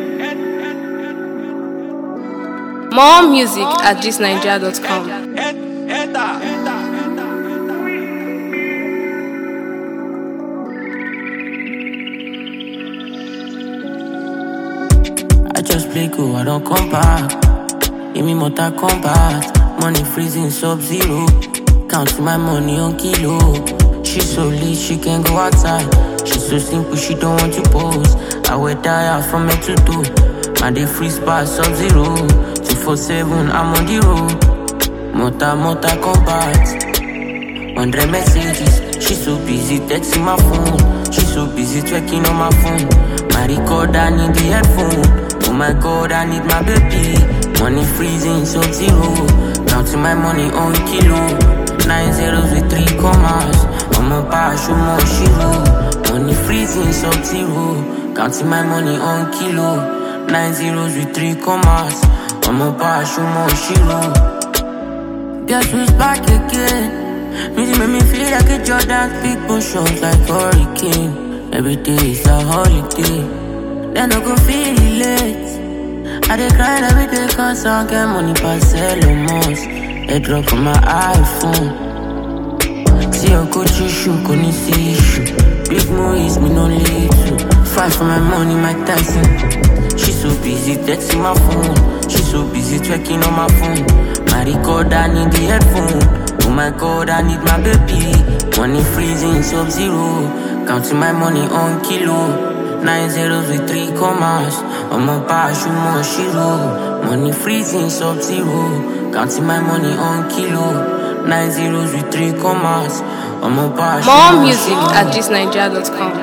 More music at thisnigeria.com. I just play cool, I don't come back. Give me Mortal Kombat. Money freezing sub-zero. Counting my money on kilo. She so lit, she can't go outside. She so simple, she don't want to pose. I wear die from head to toe. My day free spot sub-zero. 247, I'm on the road. Mortal Kombat. 100 messages. She so busy texting my phone. She so busy twerking on my phone. My record, I need the headphone. Oh my God, I need my baby. Money freezing sub-zero. Counting my money on kilo. 9 zeros with 3 commas. I'm a bash, more shiro. Money freezing sub-zero. Counting my money on kilo. 9 zeros with 3 commas. I'm a bash, more shiro. Guess who's back again? Music make me feel like a Jordan. Big motions like hurricane. Every day is a holiday. Then I go feel late. I dey grind every day cause I get money pass Elon. They drop on my iPhone. See your Gucci shoe, couldn't see issue. Big movies, me no little. Fight for my money, Mike Tyson. She so busy texting my phone. She so busy twerking on my phone. My record, I need the headphone. Oh my God, I need my baby. Money freezing sub-zero. Counting my money on kilo. 9 zeros with 3 commas. I'm a bash, more shiro. Money freezing sub-zero. Counting my money on kilo. 9 zeros with 3 commas. I'm a bash. More music at thisnigeria.com.